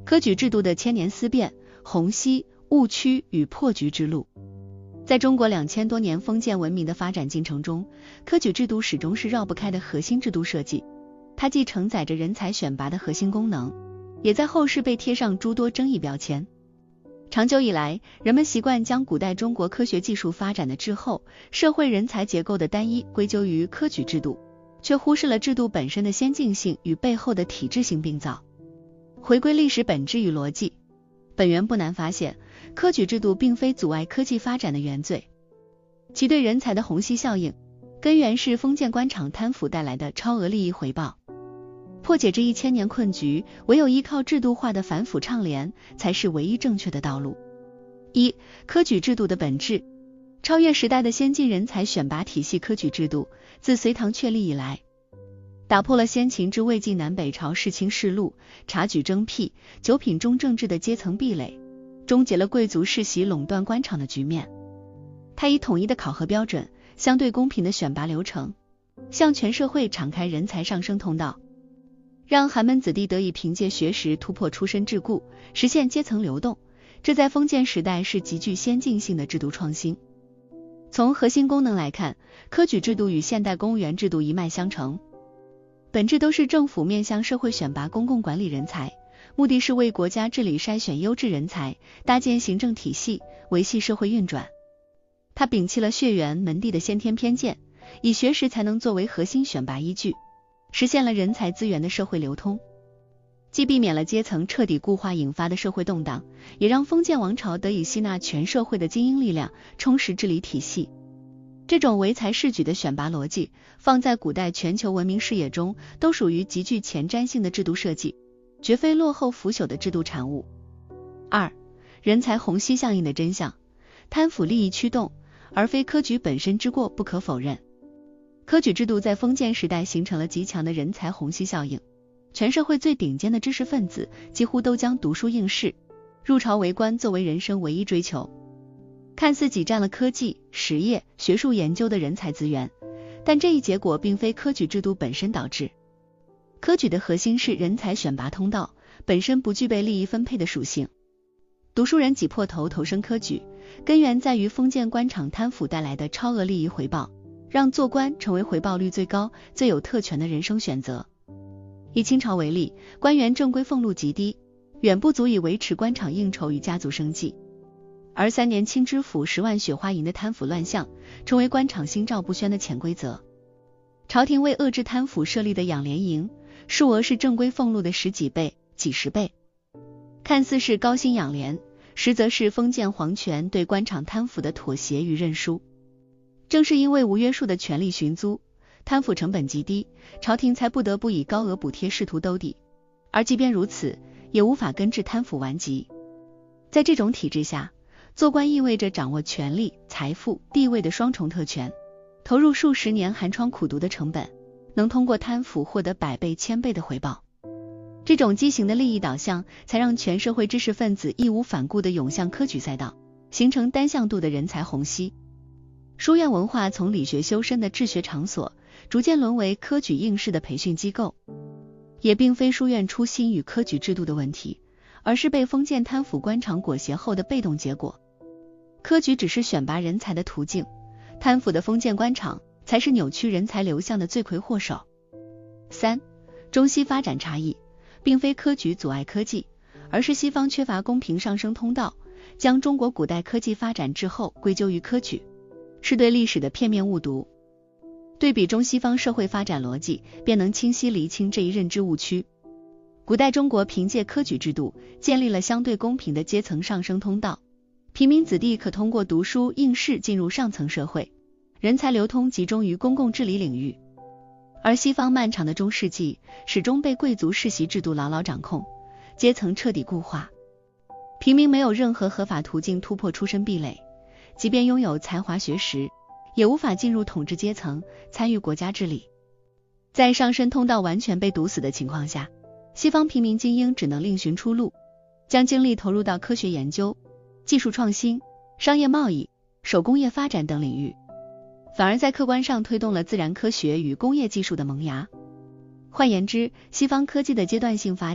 科举制度的千年思辨、虹吸、误区与破局之路。在中国2000多年封建文明的发展进程中，科举制度始终是绕不开的核心制度设计。它既承载着人才选拔的核心功能，也在后世被贴上诸多争议标签。长久以来，人们习惯将古代中国科学技术发展的滞后、社会人才结构的单一归咎于科举制度，却忽视了制度本身的先进性与背后的体制性并造。回归历史本质与逻辑，本源不难发现，科举制度并非阻碍科技发展的原罪，其对人才的虹吸效应，根源是封建官场贪腐带来的超额利益回报。破解这1000年困局，唯有依靠制度化的反腐倡廉，才是唯一正确的道路。一、科举制度的本质。超越时代的先进人才选拔体系，科举制度自隋唐确立以来，打破了先秦至魏晋南北朝世卿世禄、察举征辟、九品中正制的阶层壁垒，终结了贵族世袭垄断官场的局面。它以统一的考核标准、相对公平的选拔流程，向全社会敞开人才上升通道，让寒门子弟得以凭借学识突破出身桎梏，实现阶层流动。这在封建时代是极具先进性的制度创新。从核心功能来看，科举制度与现代公务员制度一脉相承，本质都是政府面向社会选拔公共管理人才，目的是为国家治理筛选优质人才，搭建行政体系，维系社会运转。它摒弃了血缘门第的先天偏见，以学识才能作为核心选拔依据，实现了人才资源的社会流通，既避免了阶层彻底固化引发的社会动荡，也让封建王朝得以吸纳全社会的精英力量，充实治理体系。这种唯才是举的选拔逻辑，放在古代全球文明视野中，都属于极具前瞻性的制度设计，绝非落后腐朽的制度产物。二、人才虹吸效应的真相。贪腐利益驱动，而非科举本身之过不可否认。科举制度在封建时代形成了极强的人才虹吸效应，全社会最顶尖的知识分子几乎都将读书应试、入朝为官作为人生唯一追求。看似挤占了科技、实业、学术研究的人才资源，但这一结果并非科举制度本身导致。科举的核心是人才选拔通道，本身不具备利益分配的属性。读书人挤破头投身科举，根源在于封建官场贪腐带来的超额利益回报，让做官成为回报率最高、最有特权的人生选择。以清朝为例，官员正规俸禄极低，远不足以维持官场应酬与家族生计。而3年清知府10万雪花银的贪腐乱象，成为官场心照不宣的潜规则。朝廷为遏制贪腐设立的养廉营，数额是正规俸禄的10几倍、几十倍。看似是高薪养廉，实则是封建皇权对官场贪腐的妥协与认输。正是因为无约束的权力寻租，贪腐成本极低，朝廷才不得不以高额补贴试图兜底，而即便如此，也无法根治贪腐顽疾。在这种体制下，做官意味着掌握权力、财富、地位的双重特权，投入数十年寒窗苦读的成本，能通过贪腐获得100倍、1000倍的回报。这种畸形的利益导向，才让全社会知识分子义无反顾地涌向科举赛道，形成单向度的人才虹吸。书院文化从理学修身的治学场所，逐渐沦为科举应试的培训机构，也并非书院初心与科举制度的问题，而是被封建贪腐官场裹挟后的被动结果。科举只是选拔人才的途径，贪腐的封建官场才是扭曲人才流向的罪魁祸首。3、中西发展差异。并非科举阻碍科技，而是西方缺乏公平上升通道，将中国古代科技发展滞后归咎于科举，是对历史的片面误读。对比中西方社会发展逻辑，便能清晰厘清这一认知误区。古代中国凭借科举制度建立了相对公平的阶层上升通道，平民子弟可通过读书应试进入上层社会，人才流通集中于公共治理领域。而西方漫长的中世纪始终被贵族世袭制度牢牢掌控，阶层彻底固化，平民没有任何合法途径突破出身壁垒，即便拥有才华学识，也无法进入统治阶层，参与国家治理。在上升通道完全被堵死的情况下，西方平民精英只能另寻出路，将精力投入到科学研究、技术创新、商业贸易、手工业发展等领域，反而在客观上推动了自然科学与工业技术的萌芽。换言之，西方科技的阶段性发展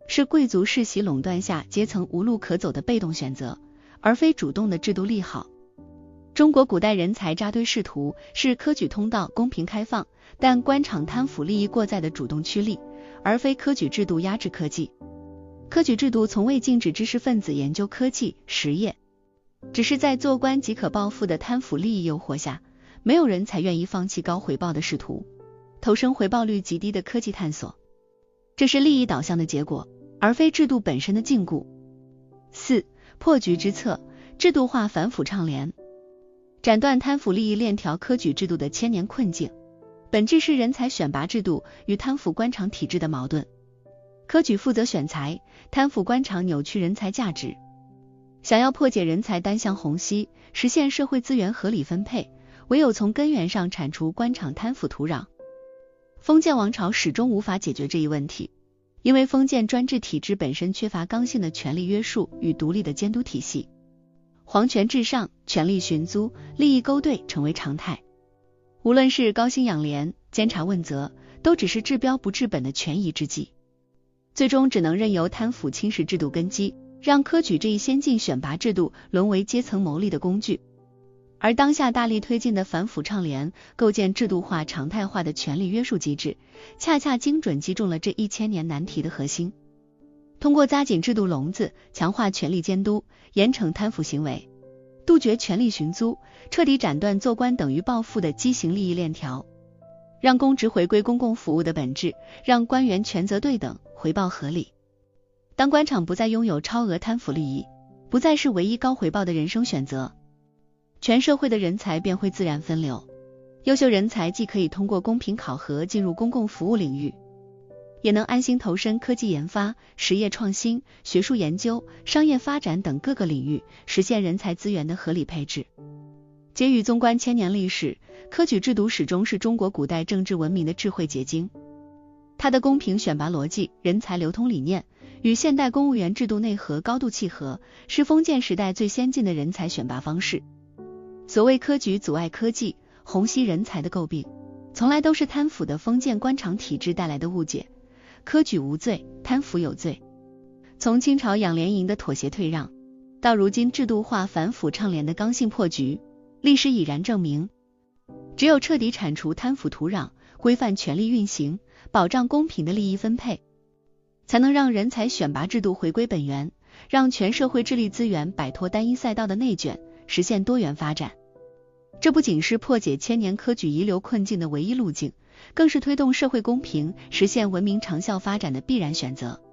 是贵族世袭垄断下阶层无路可走的被动选择，而非主动的制度利好。中国古代人才扎堆仕途是科举通道公平开放，但官场贪腐利益过载的主动趋利，而非科举制度压制科技。科举制度从未禁止知识分子研究科技实业，只是在做官即可暴富的贪腐利益诱惑下，没有人才愿意放弃高回报的仕途，投身回报率极低的科技探索。这是利益导向的结果，而非制度本身的禁锢。4. 破局之策，制度化反腐倡廉。斩断贪腐利益链条科举制度的千年困境，本质是人才选拔制度与贪腐官场体制的矛盾。科举负责选才，贪腐官场扭曲人才价值。想要破解人才单向虹吸，实现社会资源合理分配，唯有从根源上铲除官场贪腐土壤。封建王朝始终无法解决这一问题，因为封建专制体制本身缺乏刚性的权力约束与独立的监督体系。皇权至上，权力寻租，利益勾兑成为常态。无论是高薪养廉、监察问责，都只是治标不治本的权宜之计，最终只能任由贪腐侵蚀制度根基，让科举这一先进选拔制度沦为阶层谋利的工具。而当下大力推进的反腐倡廉，构建制度化常态化的权力约束机制，恰恰精准击中了这1000年难题的核心。通过扎紧制度笼子，强化权力监督，严惩贪腐行为，杜绝权力寻租，彻底斩断做官等于暴富的畸形利益链条，让公职回归公共服务的本质，让官员权责对等，回报合理。当官场不再拥有超额贪腐利益，不再是唯一高回报的人生选择，全社会的人才便会自然分流。优秀人才既可以通过公平考核进入公共服务领域，也能安心投身科技研发、实业创新、学术研究、商业发展等各个领域，实现人才资源的合理配置。结语：纵观千年历史，科举制度始终是中国古代政治文明的智慧结晶。它的公平选拔逻辑、人才流通理念与现代公务员制度内核高度契合，是封建时代最先进的人才选拔方式。所谓科举阻碍科技、虹吸人才的诟病，从来都是贪腐的封建官场体制带来的误解。科举无罪，贪腐有罪。从清朝养廉营的妥协退让，到如今制度化反腐倡廉的刚性破局，历史已然证明，只有彻底铲除贪腐土壤，规范权力运行，保障公平的利益分配，才能让人才选拔制度回归本源，让全社会智力资源摆脱单一赛道的内卷，实现多元发展。这不仅是破解千年科举遗留困境的唯一路径，更是推动社会公平、实现文明长效发展的必然选择。